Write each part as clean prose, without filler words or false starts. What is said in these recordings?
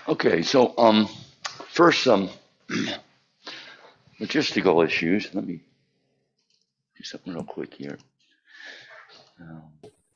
Okay, so first some logistical issues. Let me do something real quick here. Um,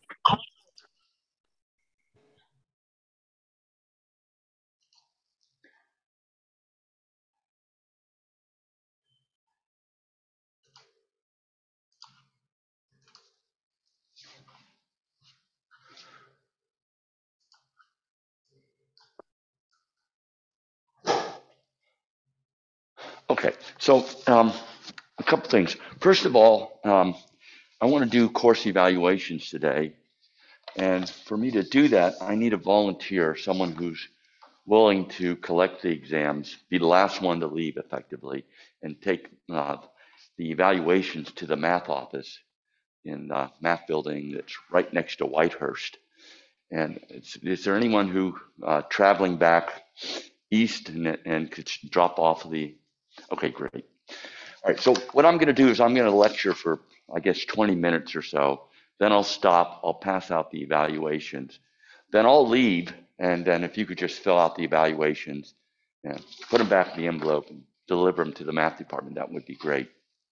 okay, so a couple things. First of all, I want to do course evaluations today, and for me to do that, I need a volunteer, someone who's willing to collect the exams, be the last one to leave effectively, and take the evaluations to the math office in the math building that's right next to Whitehurst. And is there anyone who traveling back east and could drop off the? Okay, great. All right. So what I'm going to do is I'm going to lecture for I guess 20 minutes or so. Then I'll stop. I'll pass out the evaluations. Then I'll leave, and then if you could just fill out the evaluations and put them back in the envelope and deliver them to the math department, that would be great.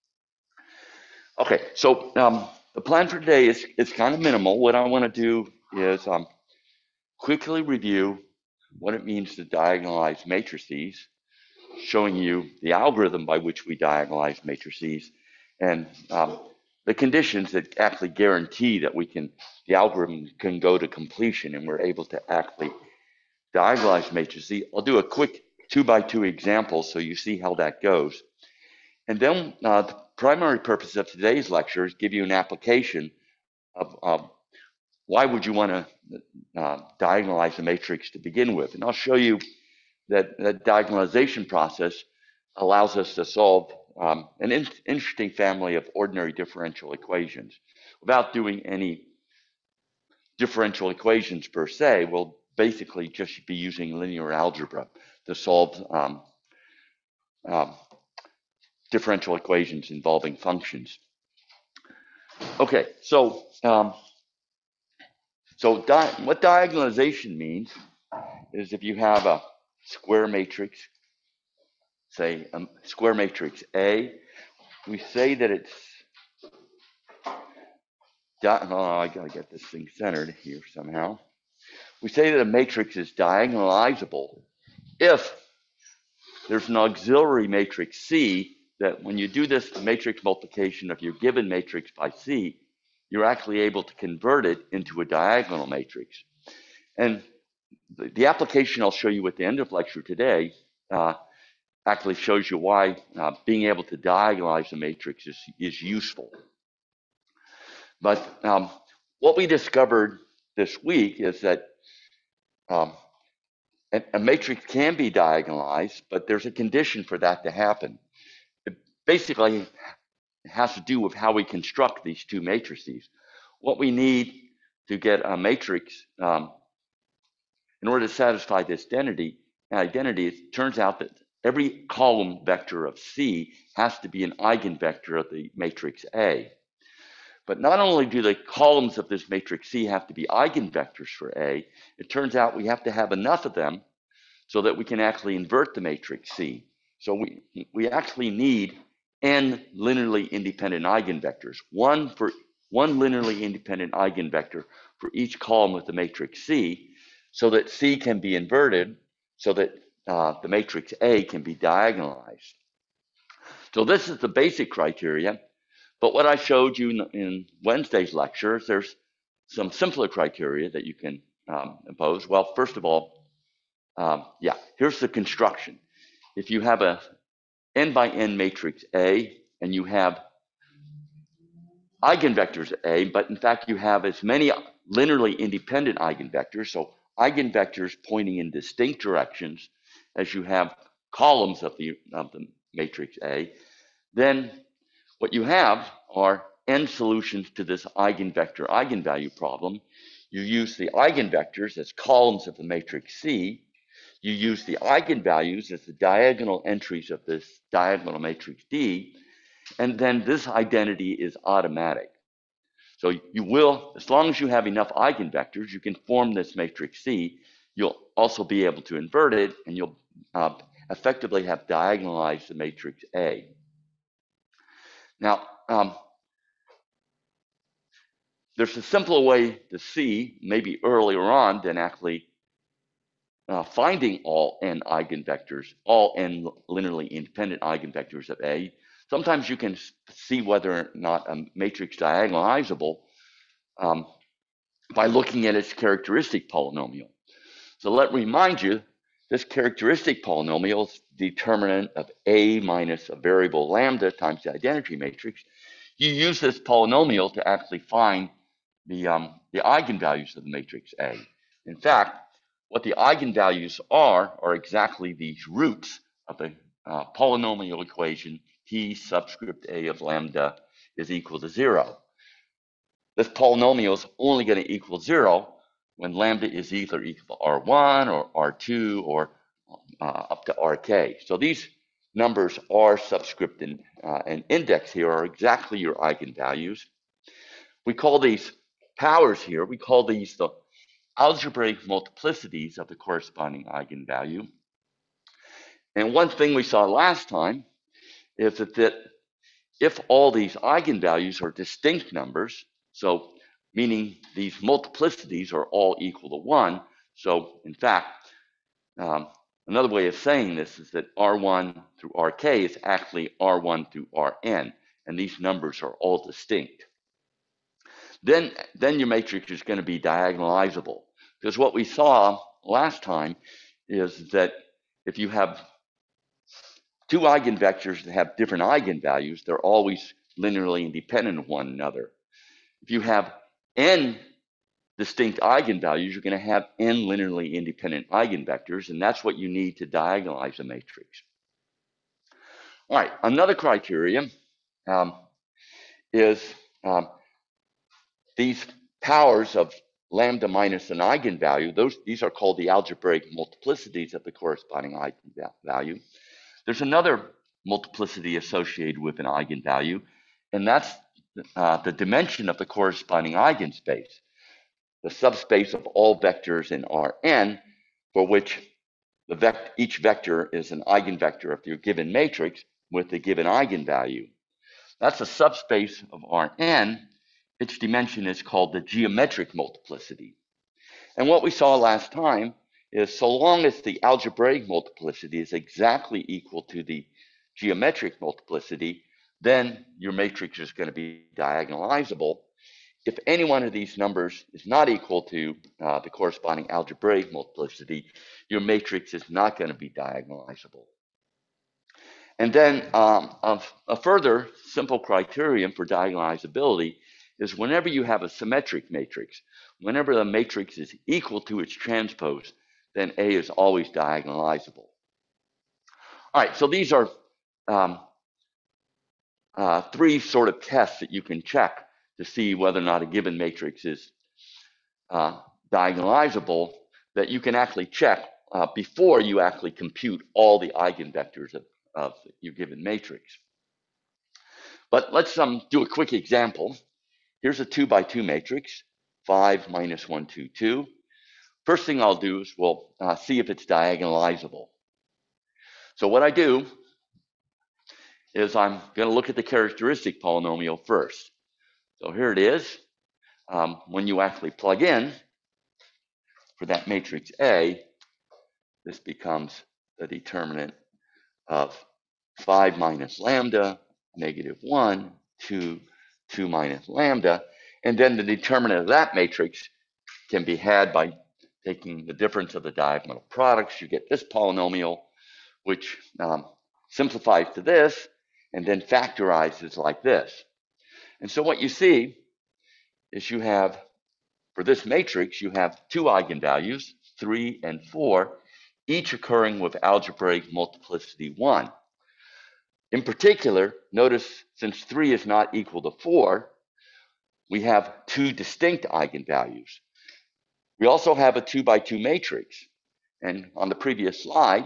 Okay. So the plan for today is kind of minimal. What I want to do is quickly review what it means to diagonalize matrices, showing you the algorithm by which we diagonalize matrices, and the conditions that actually guarantee that the algorithm can go to completion and we're able to actually diagonalize matrices. I'll do a quick 2x2 example so you see how that goes. And then the primary purpose of today's lecture is give you an application of why would you want to diagonalize a matrix to begin with. And I'll show you that diagonalization process allows us to solve an interesting family of ordinary differential equations without doing any differential equations per se. We'll basically just be using linear algebra to solve um, differential equations involving functions. Okay, so what diagonalization means is if you have a square matrix, say a square matrix A, we say that it's I gotta get this thing centered here somehow. We say that a matrix is diagonalizable if there's an auxiliary matrix C that when you do this matrix multiplication of your given matrix by C, you're actually able to convert it into a diagonal matrix. And the application I'll show you at the end of lecture today actually shows you why being able to diagonalize a matrix is useful. But what we discovered this week is that um, a matrix can be diagonalized, but there's a condition for that to happen. It basically has to do with how we construct these two matrices. What we need to get a matrix in order to satisfy this identity, it turns out that every column vector of C has to be an eigenvector of the matrix A. But not only do the columns of this matrix C have to be eigenvectors for A, it turns out we have to have enough of them so that we can actually invert the matrix C. So we actually need n linearly independent eigenvectors, one linearly independent eigenvector for each column of the matrix C, so that C can be inverted, so that the matrix A can be diagonalized. So this is the basic criteria. But what I showed you in Wednesday's lectures, there's some simpler criteria that you can impose. Well, first of all, here's the construction. If you have a n by n matrix A and you have eigenvectors A, but in fact you have as many linearly independent eigenvectors, so eigenvectors pointing in distinct directions as you have columns of the matrix A, then what you have are n solutions to this eigenvector eigenvalue problem. You use the eigenvectors as columns of the matrix C. You use the eigenvalues as the diagonal entries of this diagonal matrix D, and then this identity is automatic. So you will, as long as you have enough eigenvectors, you can form this matrix C you'll also be able to invert it, and you'll effectively have diagonalized the matrix A. Now, there's a simpler way to see, maybe earlier on, than actually finding all n eigenvectors, all n linearly independent eigenvectors of A. Sometimes you can see whether or not a matrix is diagonalizable by looking at its characteristic polynomial. So let me remind you, this characteristic polynomial is the determinant of A minus a variable lambda times the identity matrix. You use this polynomial to actually find the eigenvalues of the matrix A. In fact, what the eigenvalues are exactly these roots of the polynomial equation T subscript A of lambda is equal to 0. This polynomial is only going to equal 0 when lambda is either equal to R1 or R2 or up to RK. So these numbers R subscript and index here are exactly your eigenvalues. We call these powers here, we call these the algebraic multiplicities of the corresponding eigenvalue. And one thing we saw last time is that if all these eigenvalues are distinct numbers, so meaning these multiplicities are all equal to 1, so in fact, another way of saying this is that R1 through RK is actually R1 through Rn, and these numbers are all distinct. Then your matrix is going to be diagonalizable, because what we saw last time is that if you have two eigenvectors that have different eigenvalues, they're always linearly independent of one another. If you have n distinct eigenvalues, you're going to have n linearly independent eigenvectors, and that's what you need to diagonalize a matrix. All right, another criterion is these powers of lambda minus an eigenvalue. These are called the algebraic multiplicities of the corresponding eigenvalue. There's another multiplicity associated with an eigenvalue, and that's the dimension of the corresponding eigenspace, the subspace of all vectors in Rn, for which each vector is an eigenvector of your given matrix with the given eigenvalue. That's a subspace of Rn. Its dimension is called the geometric multiplicity. And what we saw last time is so long as the algebraic multiplicity is exactly equal to the geometric multiplicity, then your matrix is going to be diagonalizable. If any one of these numbers is not equal to the corresponding algebraic multiplicity, your matrix is not going to be diagonalizable. And then a further simple criterion for diagonalizability is whenever you have a symmetric matrix, whenever the matrix is equal to its transpose, then A is always diagonalizable. All right, so these are three sort of tests that you can check to see whether or not a given matrix is diagonalizable, that you can actually check before you actually compute all the eigenvectors of your given matrix. But let's do a quick example. Here's a 2 by 2 matrix, 5 minus 1, 2, 2. First thing I'll do is we'll see if it's diagonalizable. So what I do is I'm going to look at the characteristic polynomial first. So here it is. When you actually plug in for that matrix A, this becomes the determinant of 5 minus lambda, negative 1, 2, 2 minus lambda. And then the determinant of that matrix can be had by taking the difference of the diagonal products. You get this polynomial, which simplifies to this, and then factorizes like this. And so what you see is you have, for this matrix, you have two eigenvalues, 3 and 4, each occurring with algebraic multiplicity 1. In particular, notice since 3 is not equal to 4, we have two distinct eigenvalues. We also have a 2 by 2 matrix. And on the previous slide,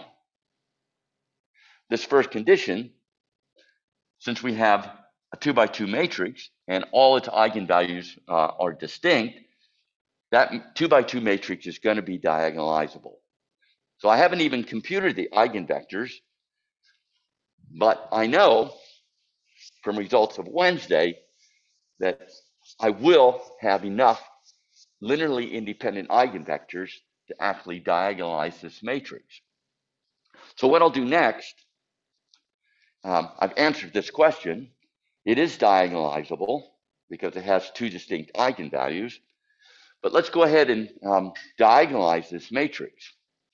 this first condition, since we have a 2 by 2 matrix and all its eigenvalues are distinct, that 2 by 2 matrix is going to be diagonalizable. So I haven't even computed the eigenvectors, but I know from results of Wednesday that I will have enough linearly independent eigenvectors to actually diagonalize this matrix. So what I'll do next, I've answered this question. It is diagonalizable because it has 2 distinct eigenvalues. But let's go ahead and diagonalize this matrix.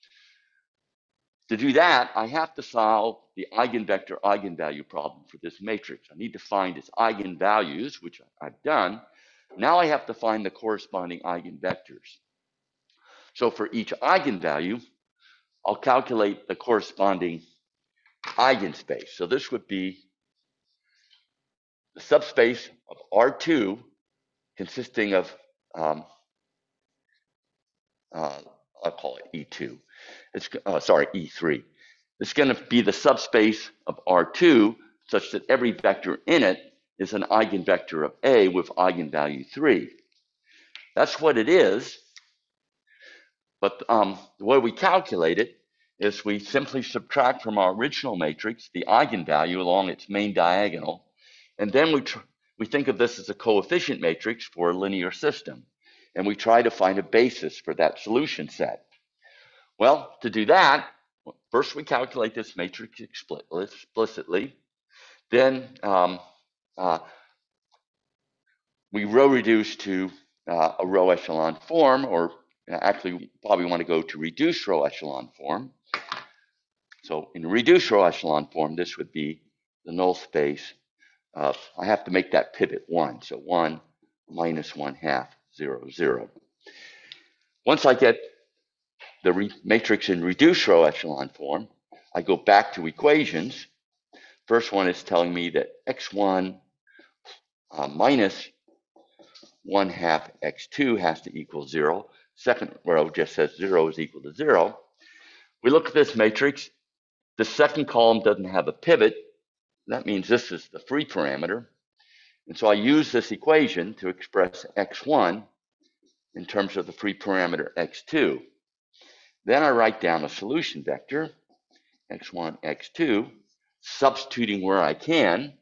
To do that, I have to solve the eigenvector eigenvalue problem for this matrix. I need to find its eigenvalues, which I've done. Now I have to find the corresponding eigenvectors. So for each eigenvalue, I'll calculate the corresponding eigenspace. So this would be the subspace of R2 consisting of, I'll call it E2. It's E3. It's going to be the subspace of R2 such that every vector in it is an eigenvector of A with eigenvalue 3. That's what it is. But the way we calculate it is we simply subtract from our original matrix the eigenvalue along its main diagonal, and then we think of this as a coefficient matrix for a linear system, and we try to find a basis for that solution set. Well, to do that, first we calculate this matrix explicitly, then we row reduce to a row echelon form, or actually we probably want to go to reduced row echelon form. So in reduced row echelon form, this would be the null space of, I have to make that pivot 1, so 1 minus 1/2, 0, 0. Once I get the matrix in reduced row echelon form, I go back to equations. First one is telling me that x1 minus 1/2 x2 has to equal 0. Second row just says 0 is equal to 0. We look at this matrix. The second column doesn't have a pivot. That means this is the free parameter. And so I use this equation to express x1 in terms of the free parameter x2. Then I write down a solution vector, x1, x2, substituting where I can,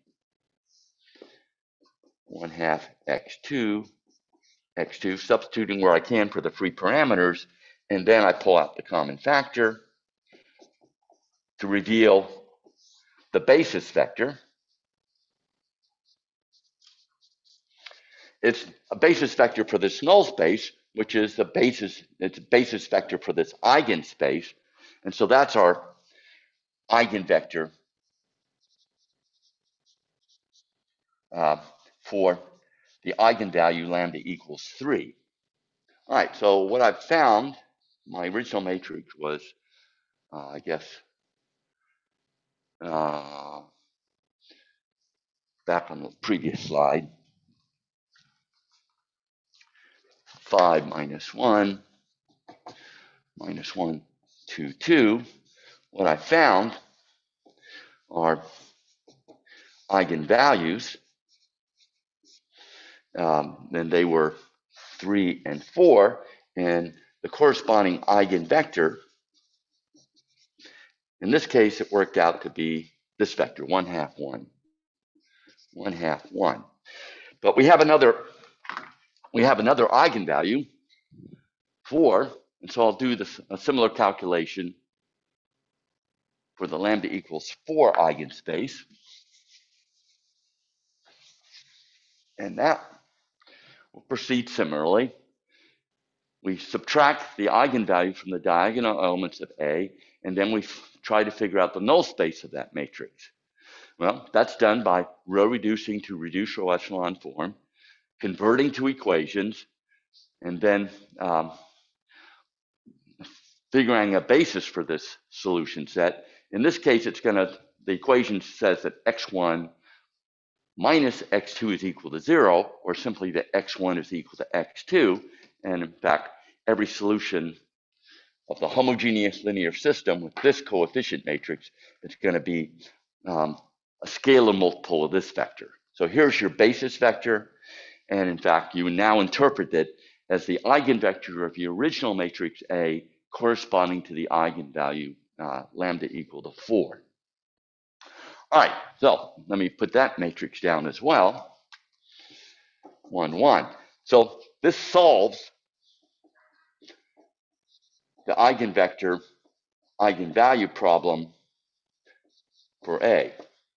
1/2 x2, x2, substituting where I can for the free parameters, and then I pull out the common factor to reveal the basis vector. It's a basis vector for this null space, which is the basis, it's a basis vector for this eigenspace. And so that's our eigenvector for the eigenvalue lambda equals 3. All right, so what I've found, my original matrix was, I guess, back on the previous slide, 5 minus 1, minus 1, 2, 2. What I found are eigenvalues, and they were 3 and 4, and the corresponding eigenvector, in this case, it worked out to be this vector, 1/2, 1, 1/2, 1. But we have another eigenvalue, 4, and so I'll do a similar calculation for the lambda equals 4 eigenspace. And that will proceed similarly. We subtract the eigenvalue from the diagonal elements of A, and then we try to figure out the null space of that matrix. Well, that's done by row reducing to reduced row echelon form, converting to equations, and then figuring a basis for this solution set. In this case, the equation says that x1 minus x2 is equal to 0, or simply that x1 is equal to x2. And in fact, every solution of the homogeneous linear system with this coefficient matrix is going to be a scalar multiple of this vector. So here's your basis vector. And in fact, you now interpret it as the eigenvector of the original matrix A corresponding to the eigenvalue lambda equal to 4. All right, so let me put that matrix down as well. 1, 1. So this solves the eigenvector eigenvalue problem for A.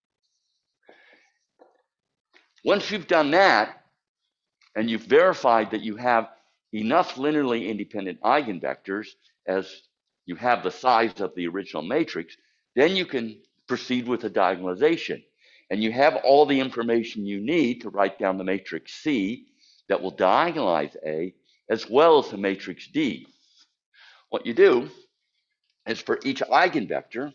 Once you've done that, and you've verified that you have enough linearly independent eigenvectors as you have the size of the original matrix, then you can proceed with a diagonalization. And you have all the information you need to write down the matrix C that will diagonalize A, as well as the matrix D. What you do is for each eigenvector,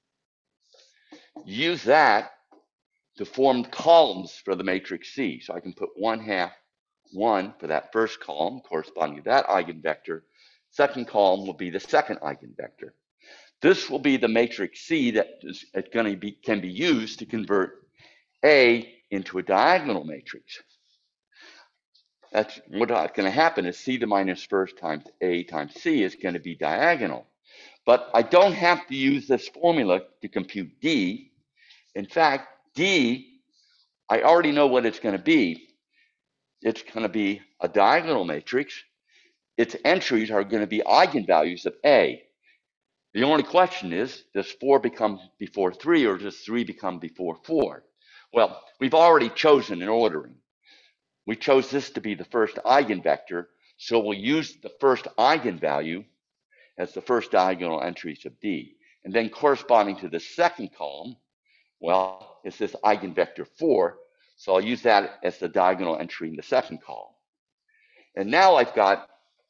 use that to form columns for the matrix C. So I can put 1/2, 1 for that first column corresponding to that eigenvector. Second column will be the second eigenvector. This will be the matrix C that can be used to convert A into a diagonal matrix. That's what's going to happen is C to the minus first times A times C is going to be diagonal. But I don't have to use this formula to compute D. In fact, D, I already know what it's going to be. It's going to be a diagonal matrix. Its entries are going to be eigenvalues of A. The only question is, does 4 become before 3 or does 3 become before 4? Well, we've already chosen an ordering. We chose this to be the first eigenvector, so we'll use the first eigenvalue as the first diagonal entries of D. And then corresponding to the second column, well, it's this eigenvector 4, so I'll use that as the diagonal entry in the second column. And now I've got,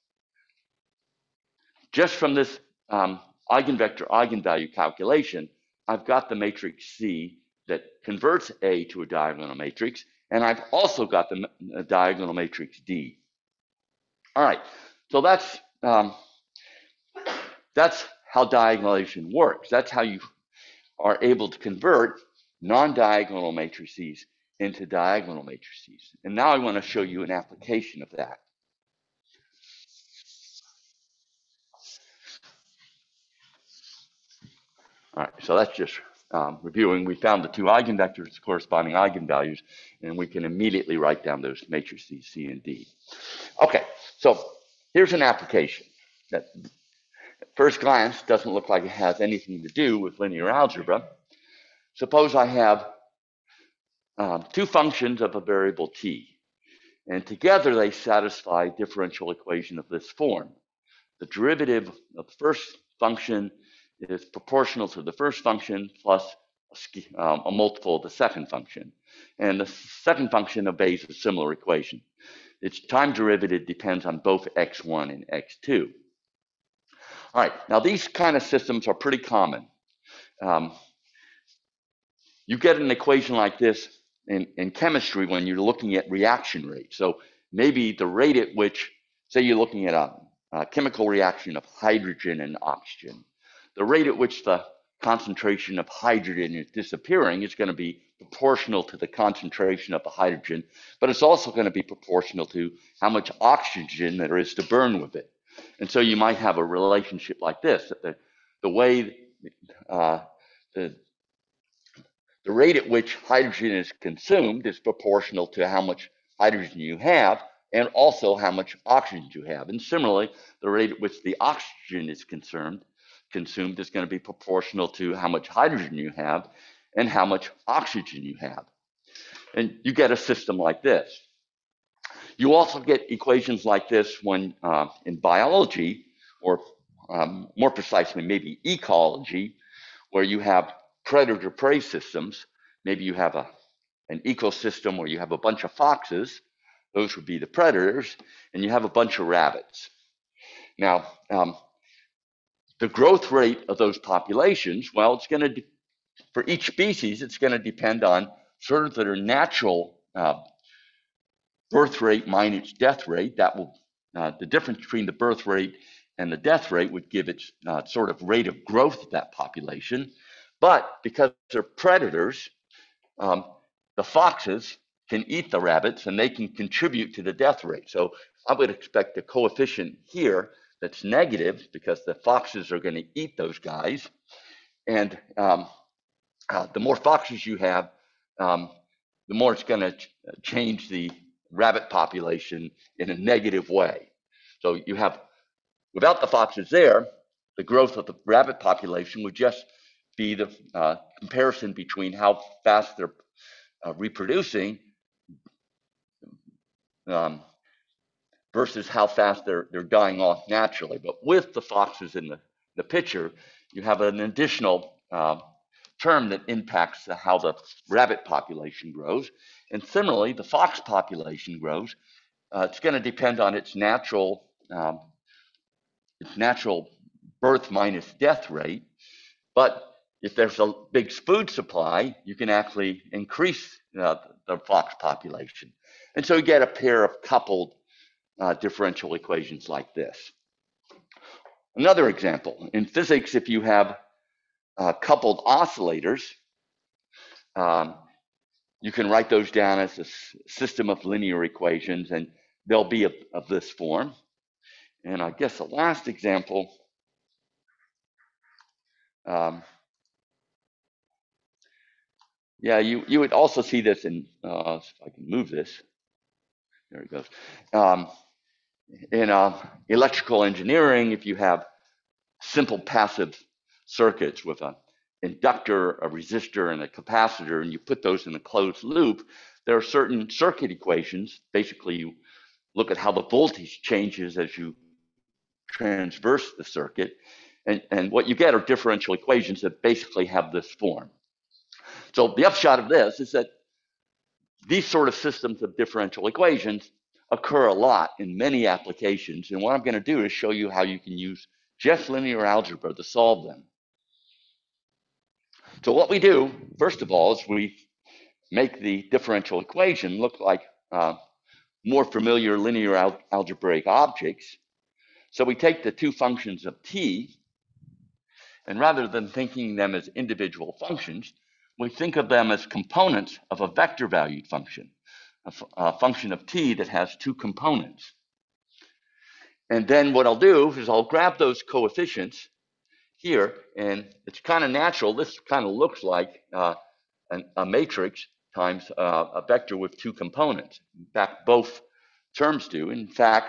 just from this eigenvector eigenvalue calculation, I've got the matrix C that converts A to a diagonal matrix, and I've also got the diagonal matrix D. All right, so that's how diagonalization works. That's how you are able to convert non-diagonal matrices into diagonal matrices. And now I want to show you an application of that. All right, so that's just reviewing. We found the two eigenvectors, corresponding eigenvalues, and we can immediately write down those matrices C and D. Okay, so here's an application that at first glance doesn't look like it has anything to do with linear algebra. Suppose I have two functions of a variable t, and together they satisfy a differential equation of this form. The derivative of the first function is proportional to the first function plus a multiple of the second function. And the second function obeys a similar equation. Its time derivative depends on both x1 and x2. All right, now these kind of systems are pretty common. You get an equation like this in chemistry when you're looking at reaction rate. So maybe the rate at which, say you're looking at a chemical reaction of hydrogen and oxygen. The rate at which the concentration of hydrogen is disappearing is going to be proportional to the concentration of the hydrogen, but it's also going to be proportional to how much oxygen there is to burn with it. And so you might have a relationship like this, that the way the rate at which hydrogen is consumed is proportional to how much hydrogen you have and also how much oxygen you have. And similarly, the rate at which the oxygen is consumed is going to be proportional to how much hydrogen you have and how much oxygen you have. And you get a system like this. You also get equations like this when in biology, or more precisely, maybe ecology, where you have predator-prey systems. Maybe you have an ecosystem where you have a bunch of foxes. Those would be the predators, and you have a bunch of rabbits. Now, the growth rate of those populations, well, it's going to, for each species, it's going to depend on sort of their natural birth rate minus death rate. That will, the difference between the birth rate and the death rate would give it sort of rate of growth of that population. But because they're predators, the foxes can eat the rabbits and they can contribute to the death rate. So I would expect a coefficient here that's negative because the foxes are going to eat those guys. And the more foxes you have, the more it's going to change the rabbit population in a negative way. So you have, without the foxes there, the growth of the rabbit population would just be the comparison between how fast they're reproducing versus how fast they're dying off naturally. But with the foxes in the picture, you have an additional term that impacts how the rabbit population grows. And similarly, the fox population grows. It's going to depend on its natural birth minus death rate. But if there's a big food supply, you can actually increase the fox population. And so you get a pair of coupled differential equations like this. Another example, in physics, if you have coupled oscillators, you can write those down as a system of linear equations, and they'll be of this form. And I guess the last example, yeah, you would also see this in, if I can move this, there it goes. In electrical engineering, if you have simple passive circuits with an inductor, a resistor, and a capacitor, and you put those in a closed loop, there are certain circuit equations. Basically, you look at how the voltage changes as you transverse the circuit, and what you get are differential equations that basically have this form. So the upshot of this is that these sort of systems of differential equations occur a lot in many applications, and what I'm going to do is show you how you can use just linear algebra to solve them. So what we do, first of all, is we make the differential equation look like more familiar linear algebraic objects. So we take the two functions of t, and rather than thinking them as individual functions, we think of them as components of a vector valued function, a function of t that has two components. And then what I'll do is I'll grab those coefficients here, and it's kind of natural. This kind of looks like a matrix times a vector with two components. In fact, both terms do. In fact,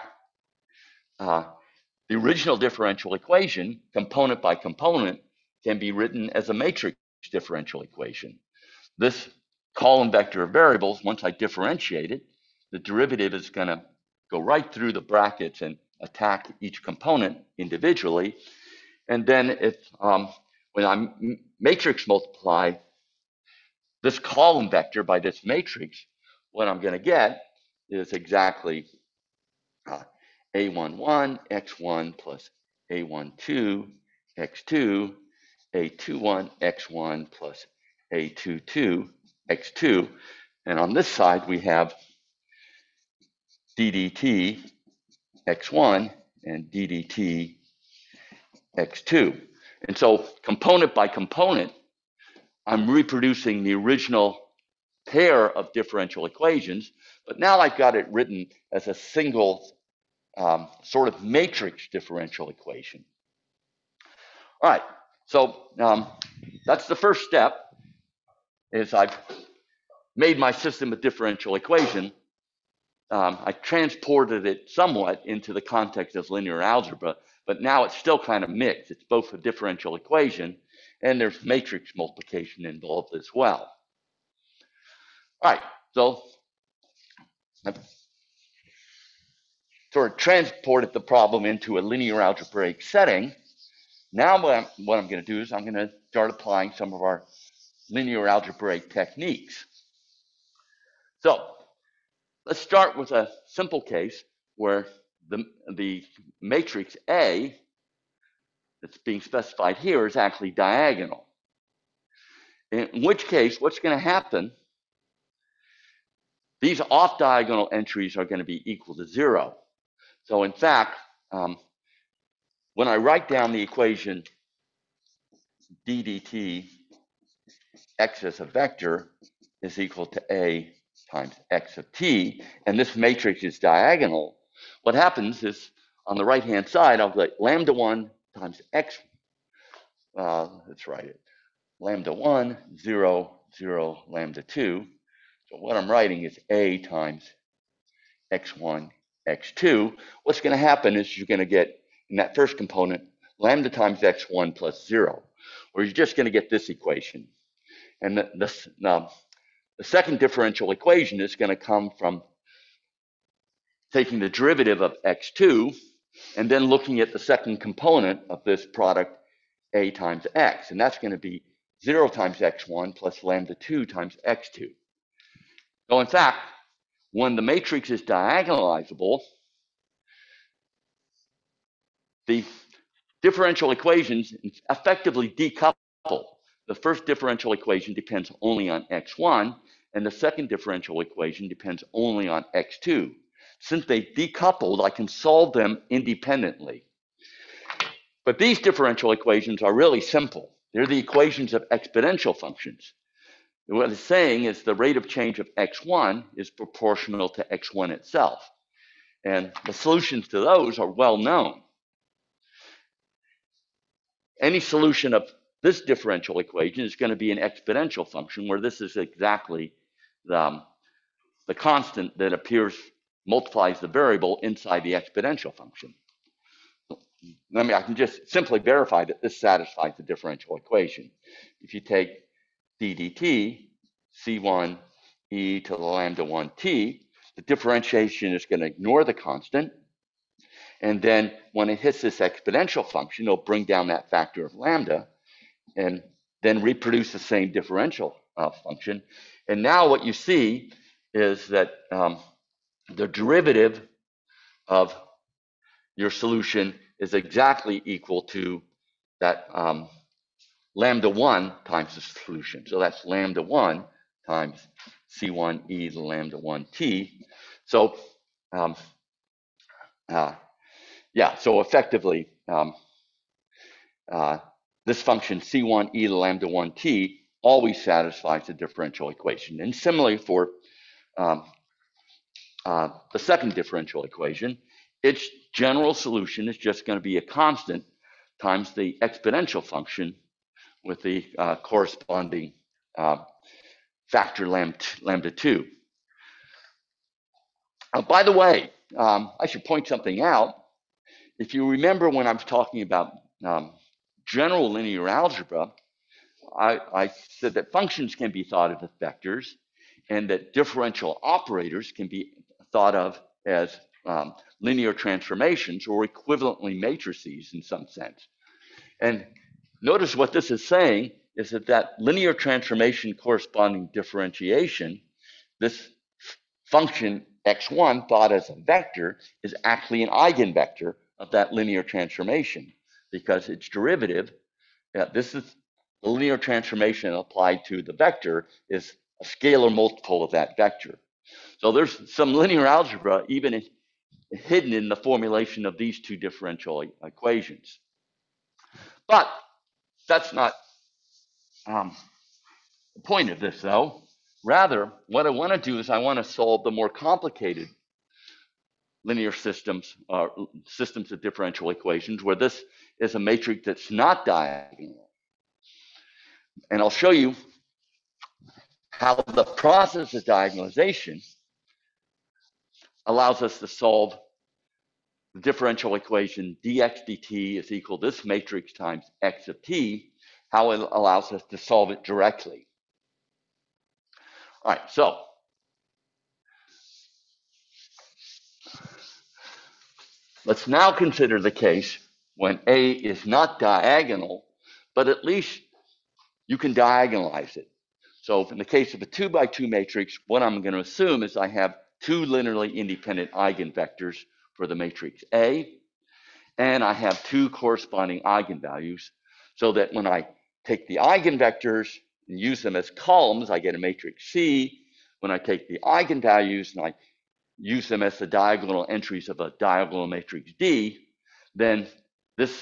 the original differential equation, component by component, can be written as a matrix differential equation. This column vector of variables, once I differentiate it, the derivative is going to go right through the brackets and attack each component individually. And then if when I matrix multiply this column vector by this matrix, what I'm going to get is exactly A11 x1 plus A12 x2, A21 x1 plus A22 x2. And on this side, we have ddt x1 and ddt x2. And so component by component, I'm reproducing the original pair of differential equations, but now I've got it written as a single sort of matrix differential equation. All right, so that's the first step, is I've made my system a differential equation. I transported it somewhat into the context of linear algebra, but now it's still kind of mixed. It's both a differential equation and there's matrix multiplication involved as well. All right, so I've sort of transported the problem into a linear algebraic setting. Now what I'm going to do is I'm going to start applying some of our linear algebraic techniques. So let's start with a simple case where the matrix A that's being specified here is actually diagonal. In which case, what's going to happen, these off-diagonal entries are going to be equal to 0. So in fact, when I write down the equation d dt x as a vector is equal to a times x of t, and this matrix is diagonal, what happens is on the right-hand side, I'll get lambda 1 times x, let's write it, lambda 1, 0, 0, lambda 2. So what I'm writing is a times x1, x2. What's going to happen is you're going to get, in that first component, lambda times x1 plus 0, or you're just going to get this equation. And the second differential equation is going to come from taking the derivative of x2 and then looking at the second component of this product, a times x. And that's going to be 0 times x1 plus lambda 2 times x2. So in fact, when the matrix is diagonalizable, the differential equations effectively decouple. The first differential equation depends only on x1, and the second differential equation depends only on x2. Since they decoupled, I can solve them independently. But these differential equations are really simple. They're the equations of exponential functions. What it's saying is the rate of change of x1 is proportional to x1 itself. And the solutions to those are well known. Any solution of this differential equation is going to be an exponential function, where this is exactly the constant that multiplies the variable inside the exponential function. I can just simply verify that this satisfies the differential equation. If you take d dt, c1 e to the lambda 1t, the differentiation is going to ignore the constant. And then when it hits this exponential function, it'll bring down that factor of lambda and then reproduce the same differential function. And now what you see is that the derivative of your solution is exactly equal to that lambda 1 times the solution. So that's lambda 1 times c1 e to the lambda 1t. So so effectively, this function c1 e to the lambda 1t always satisfies the differential equation. And similarly for the second differential equation, its general solution is just going to be a constant times the exponential function with the corresponding factor lambda 2. By the way, I should point something out. If you remember when I was talking about general linear algebra, I said that functions can be thought of as vectors and that differential operators can be thought of as linear transformations or equivalently matrices in some sense. And notice what this is saying is that linear transformation corresponding differentiation, this function x1 thought as a vector, is actually an eigenvector of that linear transformation because its derivative, this is the linear transformation applied to the vector, is a scalar multiple of that vector. So there's some linear algebra even hidden in the formulation of these two differential equations. But that's not the point of this, though. Rather, what I want to do is I want to solve the more complicated linear systems, systems of differential equations, where this is a matrix that's not diagonal. And I'll show you how the process of diagonalization allows us to solve the differential equation dx dt is equal to this matrix times x of t, how it allows us to solve it directly. All right, so let's now consider the case when A is not diagonal, but at least you can diagonalize it. So in the case of a 2 by 2 matrix, what I'm going to assume is I have two linearly independent eigenvectors for the matrix A, and I have two corresponding eigenvalues, so that when I take the eigenvectors and use them as columns, I get a matrix C. When I take the eigenvalues and I use them as the diagonal entries of a diagonal matrix D, then this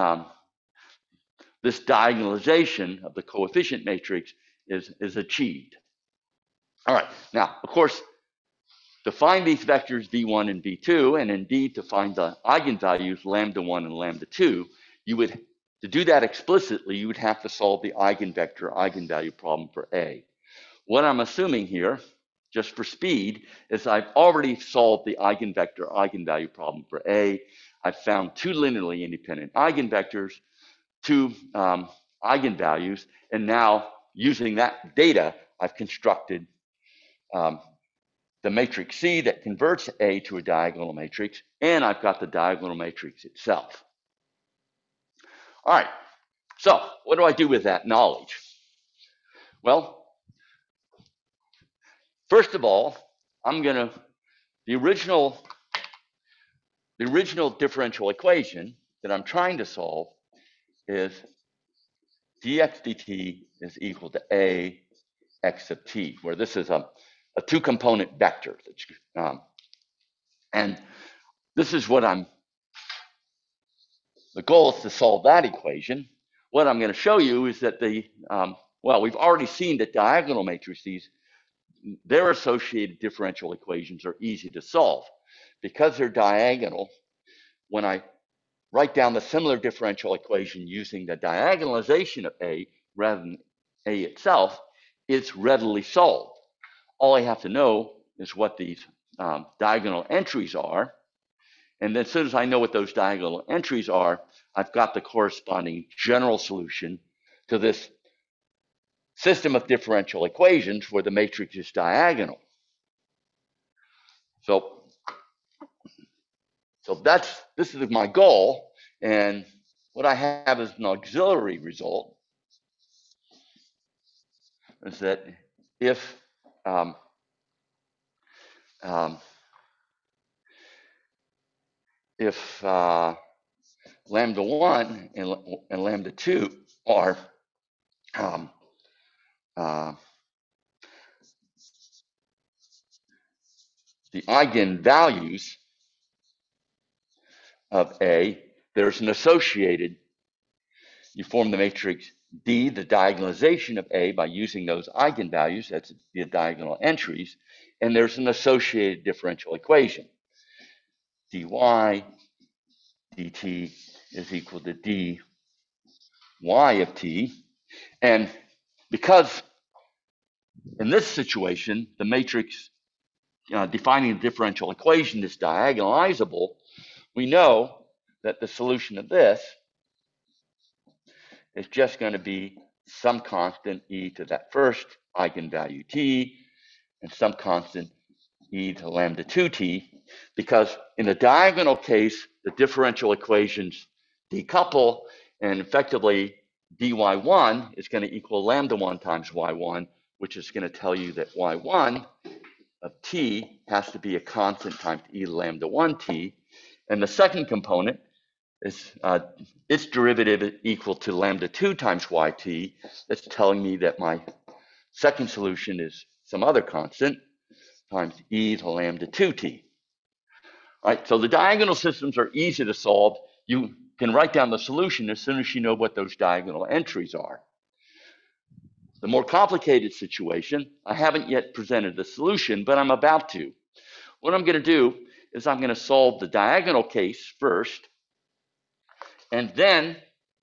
diagonalization of the coefficient matrix is achieved. All right, now, of course, To find these vectors v1 and v2, and indeed to find the eigenvalues lambda 1 and lambda 2, you would, to do that explicitly, you would have to solve the eigenvector eigenvalue problem for A. What I'm assuming here, just for speed, is I've already solved the eigenvector eigenvalue problem for A. I've found two linearly independent eigenvectors, two eigenvalues, and now using that data, I've constructed the matrix C that converts A to a diagonal matrix, and I've got the diagonal matrix itself. All right, so what do I do with that knowledge? Well, first of all, the original differential equation that I'm trying to solve is dx dt is equal to a x of t, where this is a two-component vector. And this is what the goal is to solve that equation. What I'm going to show you is that we've already seen that diagonal matrices, their associated differential equations are easy to solve. Because they're diagonal, when I write down the similar differential equation using the diagonalization of A rather than A itself, it's readily solved. All I have to know is what these diagonal entries are. And as soon as I know what those diagonal entries are, I've got the corresponding general solution to this system of differential equations where the matrix is diagonal. So this is my goal, and what I have as an auxiliary result is that if lambda 1 and lambda 2 are the eigenvalues of A, there's an associated, you form the matrix D, the diagonalization of A by using those eigenvalues, that's the diagonal entries, and there's an associated differential equation. dy dt is equal to dy of t. And because in this situation, the matrix defining the differential equation is diagonalizable, we know that the solution of this is just going to be some constant e to that first eigenvalue t and some constant e to lambda 2t, because in the diagonal case, the differential equations decouple, and effectively dy1 is going to equal lambda 1 times y1, which is going to tell you that y1 of t has to be a constant times e to lambda 1t. And the second component is its derivative equal to lambda 2 times yt. That's telling me that my second solution is some other constant times e to lambda 2t. All right, so the diagonal systems are easy to solve. You can write down the solution as soon as you know what those diagonal entries are. The more complicated situation, I haven't yet presented the solution, but I'm about to. What I'm going to do is I'm going to solve the diagonal case first, and then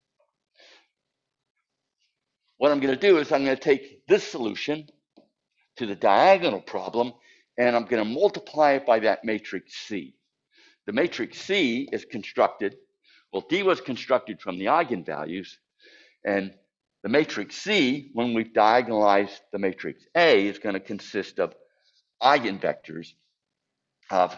what I'm going to do is I'm going to take this solution to the diagonal problem, and I'm going to multiply it by that matrix C. The matrix C is constructed, well, D was constructed from the eigenvalues, and the matrix C, when we've diagonalized the matrix A, is going to consist of eigenvectors of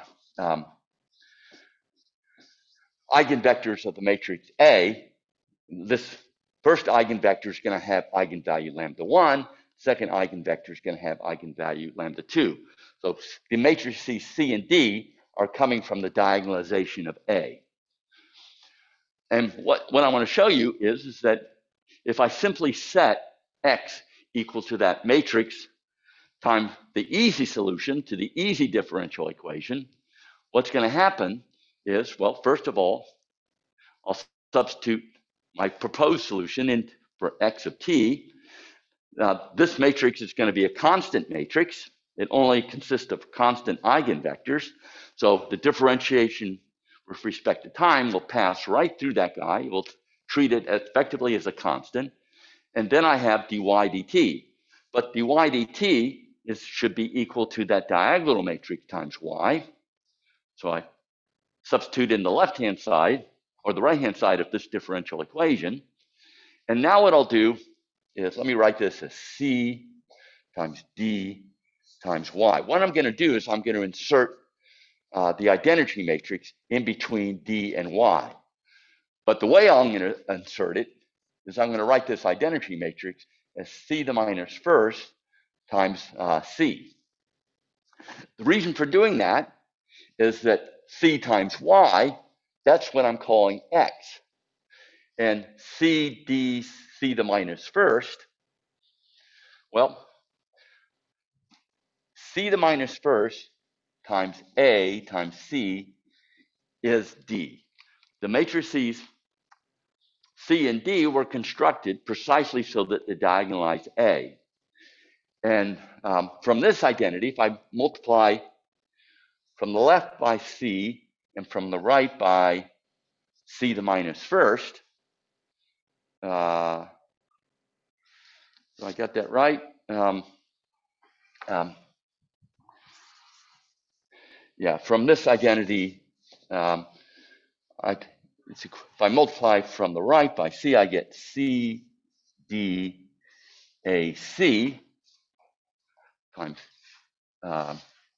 the matrix A. This first eigenvector is going to have eigenvalue lambda 1. Second eigenvector is going to have eigenvalue lambda 2. So the matrices C and D are coming from the diagonalization of A. And what I want to show you is that if I simply set X equal to that matrix times the easy solution to the easy differential equation, what's going to happen is, well, first of all, I'll substitute my proposed solution in for X of t. This matrix is going to be a constant matrix. it only consists of constant eigenvectors. So the differentiation with respect to time will pass right through that guy. We'll treat it effectively as a constant. And then I have dy dt. But dy dt should be equal to that diagonal matrix times y. So I substitute in the left-hand side or the right-hand side of this differential equation. And now what I'll do is, let me write this as c times d times y. What I'm going to do is I'm going to insert the identity matrix in between d and y. But the way I'm going to insert it is I'm going to write this identity matrix as c to the minus first times c. The reason for doing that is that c times y, that's what I'm calling x. And c d c to the minus first, well, c to the minus first times a times c is d. The matrices c and d were constructed precisely so that they diagonalize a. And from this identity, if I multiply from the left by c and from the right by c to the minus first, so I got that right? Yeah, from this identity, if I multiply from the right by c, I get c d a c times, if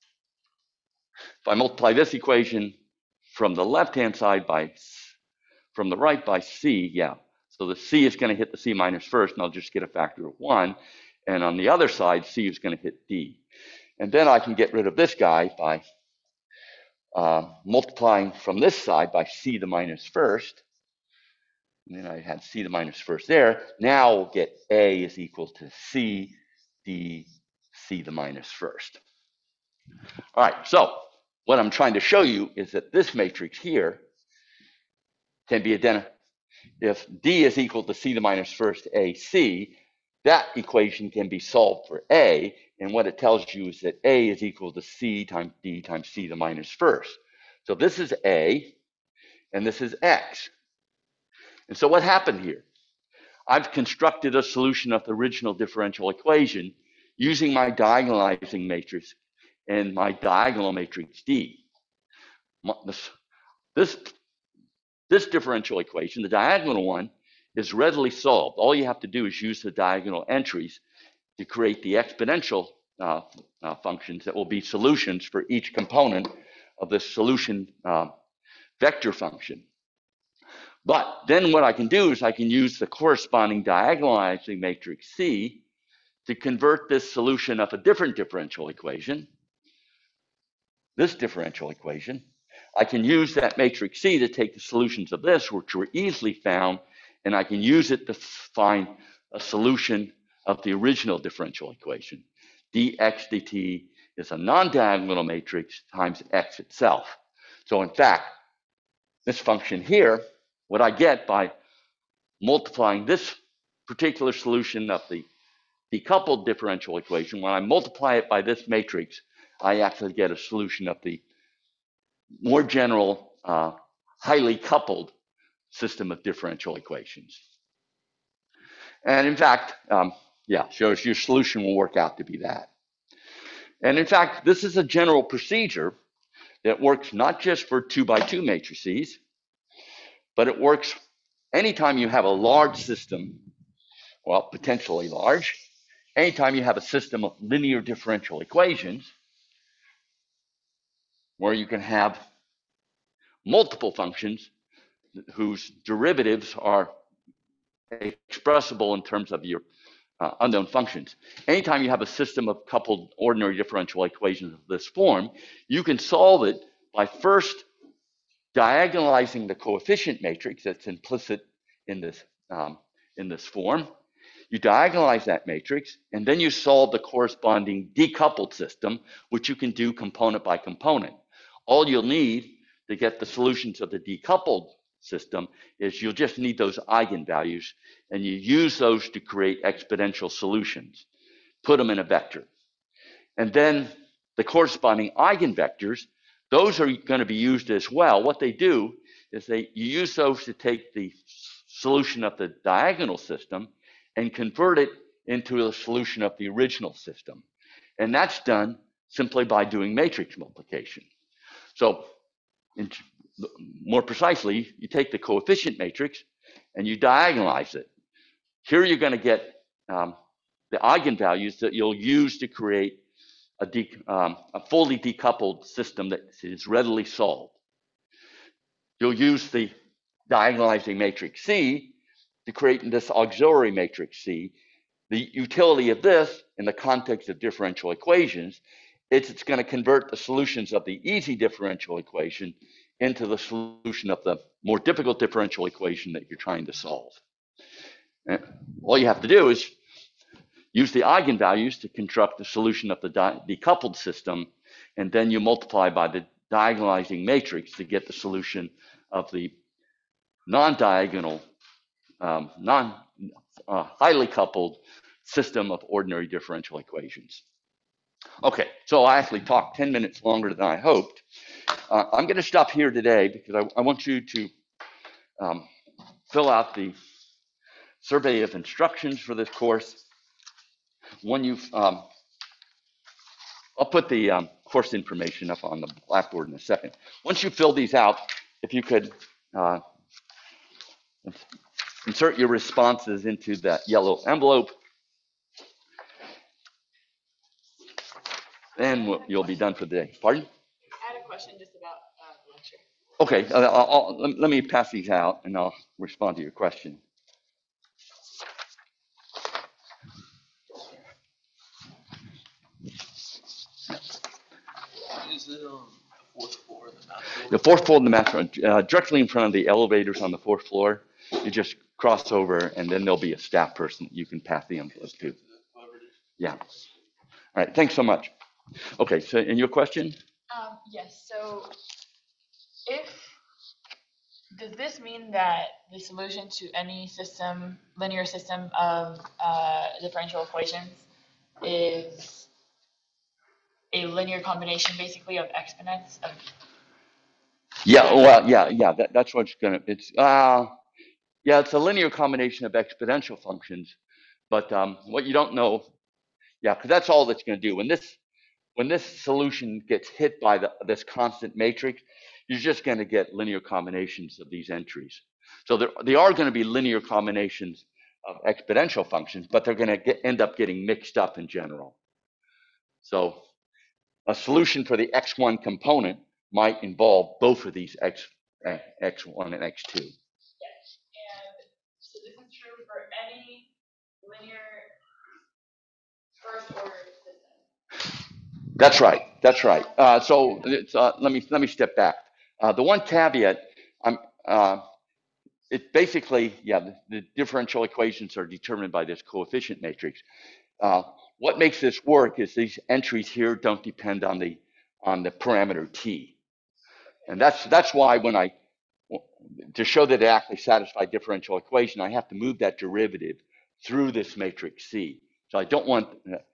I multiply this equation from the left-hand side from the right by c, yeah. So the c is going to hit the c minus first, and I'll just get a factor of 1. And on the other side, c is going to hit d. And then I can get rid of this guy by multiplying from this side by c to the minus first. And then I had c to the minus first there. Now we'll get a is equal to c d c to the minus first. All right, so what I'm trying to show you is that this matrix here can be identified. If d is equal to c to the minus first ac, that equation can be solved for a, and what it tells you is that a is equal to c times d times c to the minus first. So this is a, and this is x. And so what happened here? I've constructed a solution of the original differential equation using my diagonalizing matrix and my diagonal matrix D. This differential equation, the diagonal one, is readily solved. All you have to do is use the diagonal entries to create the exponential functions that will be solutions for each component of the solution vector function. But then what I can do is I can use the corresponding diagonalizing matrix C to convert this solution of a different differential equation, this differential equation. I can use that matrix C to take the solutions of this, which were easily found, and I can use it to find a solution of the original differential equation. dx dt is a non-diagonal matrix times x itself. So in fact, this function here, what I get by multiplying this particular solution of the decoupled differential equation, when I multiply it by this matrix, I actually get a solution of the more general, highly coupled system of differential equations. And in fact, shows your solution will work out to be that. And in fact, this is a general procedure that works not just for 2x2 matrices, but it works anytime you have a large system, well, potentially large, anytime you have a system of linear differential equations where you can have multiple functions whose derivatives are expressible in terms of your unknown functions. Anytime you have a system of coupled ordinary differential equations of this form, you can solve it by first diagonalizing the coefficient matrix that's implicit in this form. You diagonalize that matrix, and then you solve the corresponding decoupled system, which you can do component by component. All you'll need to get the solutions of the decoupled system is you'll just need those eigenvalues, and you use those to create exponential solutions. Put them in a vector. And then the corresponding eigenvectors, those are going to be used as well. What they do is you use those to take the solution of the diagonal system and convert it into a solution of the original system. And that's done simply by doing matrix multiplication. So more precisely, you take the coefficient matrix and you diagonalize it. Here you're going to get the eigenvalues that you'll use to create a fully decoupled system that is readily solved. You'll use the diagonalizing matrix C to create this auxiliary matrix C. The utility of this in the context of differential equations, it's going to convert the solutions of the easy differential equation into the solution of the more difficult differential equation that you're trying to solve. And all you have to do is use the eigenvalues to construct the solution of the decoupled system, and then you multiply by the diagonalizing matrix to get the solution of the non-diagonal, highly coupled system of ordinary differential equations. Okay, so I actually talked 10 minutes longer than I hoped. I'm going to stop here today because I want you to fill out the survey of instructions for this course. When you've, I'll put the course information up on the blackboard in a second. Once you fill these out, if you could insert your responses into that yellow envelope, then you'll be done for the day. Pardon? I had a question just about the lecture. Okay, let me pass these out and I'll respond to your question. Is it on the fourth floor of the math building? The fourth floor of the math room, directly in front of the elevators on the fourth floor. You just cross over, and then there'll be a staff person that you can pass the envelope to. Yeah. All right. Thanks so much. Okay. So, and your question? Yes. So, does this mean that the solution to any system, linear system of differential equations, is a linear combination, basically, of exponents of? Yeah. Well, yeah. That's what's gonna. It's it's a linear combination of exponential functions, but what you don't know, because that's all that's going to do. When this solution gets hit by this constant matrix, you're just going to get linear combinations of these entries. So they are going to be linear combinations of exponential functions, but they're going to end up getting mixed up in general. So a solution for the x1 component might involve both of these x1 and x2. Yes, and so this is true for any linear first order system. That's right. That's right. So it's, let me step back. The one caveat, it basically, the differential equations are determined by this coefficient matrix. What makes this work is these entries here don't depend on the parameter t, and that's why when to show that it actually satisfies differential equation, I have to move that derivative through this matrix C. So I don't want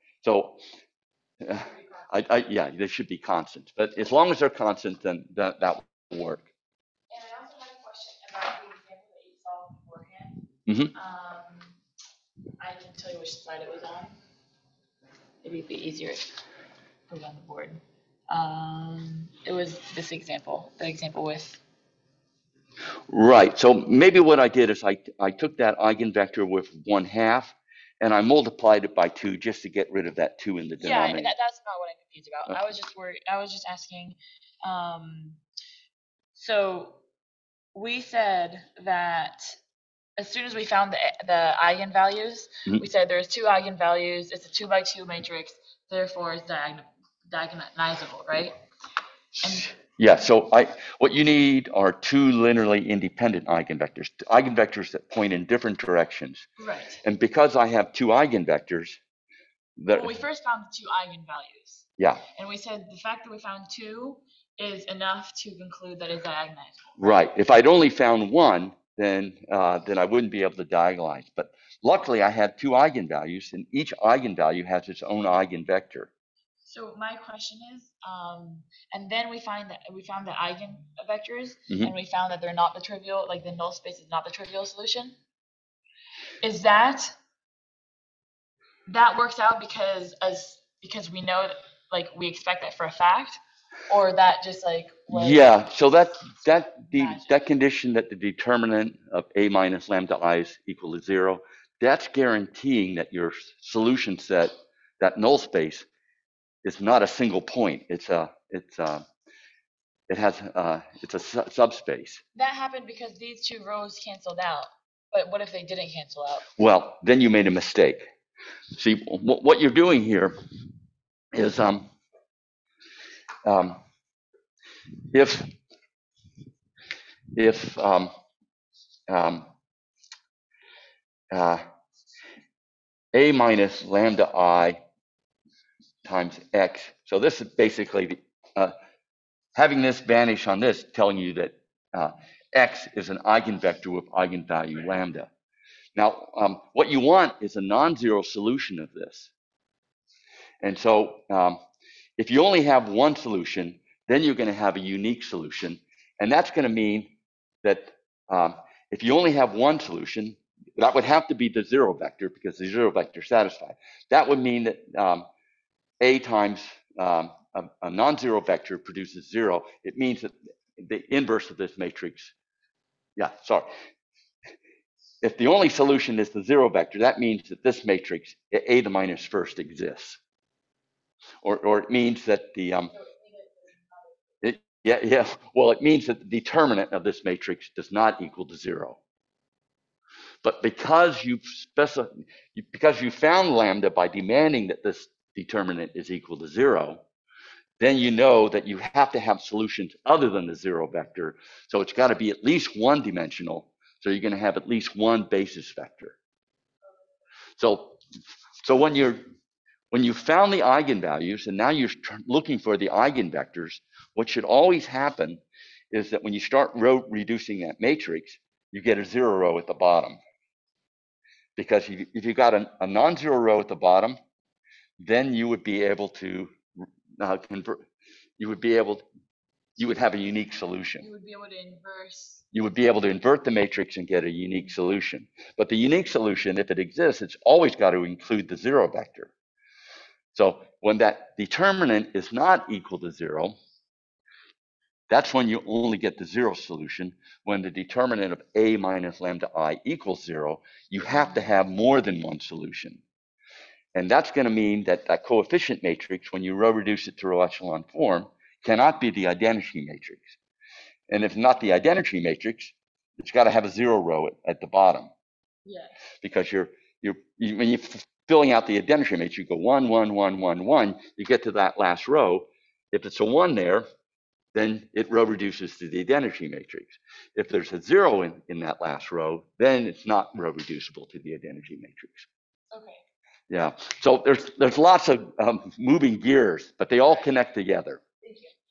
they should be constant, but as long as they're constant, then that will work. And I also had a question about the example that you solved beforehand. Mm-hmm. I can tell you which slide it was on. Maybe it'd be easier to put it on the board. It was this example, the example with. Right. So maybe what I did is I took that eigenvector with 1/2, and I multiplied it by 2 just to get rid of that 2 in the denominator. Yeah, that's not what I'm confused about. Okay. I was just worried. I was just asking. So we said that as soon as we found the eigenvalues, we said there's 2 eigenvalues. It's a 2 by 2 matrix. Therefore, it's diagonalizable, right? Yeah. So what you need are 2 linearly independent eigenvectors that point in different directions. Right. And because I have 2 eigenvectors. Well, we first found the 2 eigenvalues. Yeah. And we said the fact that we found 2 is enough to conclude that it's diagonalizable. Right. If I'd only found 1, then I wouldn't be able to diagonalize. But luckily, I had 2 eigenvalues, and each eigenvalue has its own eigenvector. So my question is, and then we found the eigenvectors, Mhm. and we found that they're not the trivial, like the null space is not the trivial solution. Is that works out because we know that, like we expect that for a fact, or that just like was Yeah, so that magic? condition that the determinant of a minus lambda I is equal to 0, that's guaranteeing that your solution set, that null space, is not a single point. It's a subspace. That happened because these two rows canceled out. But what if they didn't cancel out? Well, then you made a mistake. See, what you're doing here is if um, uh, a minus lambda I times x. So this is basically having this vanish on this, telling you that x is an eigenvector with eigenvalue lambda. Now, what you want is a non-zero solution of this. And so if you only have one solution, then you're going to have a unique solution. And that's going to mean that if you only have one solution, that would have to be the zero vector because the zero vector is satisfied. That would mean that a times a non-zero vector produces 0. It means that the inverse of this matrix, if the only solution is the 0 vector, that means that this matrix, a the minus first, exists. Or it means that the, it means that the determinant of this matrix does not equal to 0. But because you found lambda by demanding that this determinant is equal to 0, then you know that you have to have solutions other than the 0 vector. So it's got to be at least one dimensional. So you're going to have at least one basis vector. So when you found the eigenvalues and now you're looking for the eigenvectors, what should always happen is that when you start reducing that matrix, you get a 0 row at the bottom. Because if you got a non-zero row at the bottom, then you would be able to convert. You would have a unique solution. You would be able to inverse. You would be able to invert the matrix and get a unique solution. But the unique solution, if it exists, it's always got to include the 0 vector. So when that determinant is not equal to 0, that's when you only get the 0 solution. When the determinant of a minus lambda I equals 0, you have to have more than one solution. And that's going to mean that that coefficient matrix, when you row reduce it to row echelon form, cannot be the identity matrix. And if not the identity matrix, it's got to have a 0 row at the bottom. Yeah. Because when you're filling out the identity matrix, you go 1, 1, 1, 1, 1. You get to that last row. If it's a 1 there, then it row reduces to the identity matrix. If there's a 0 in that last row, then it's not row reducible to the identity matrix. Okay. Yeah. So there's lots of moving gears, but they all connect together. Thank you.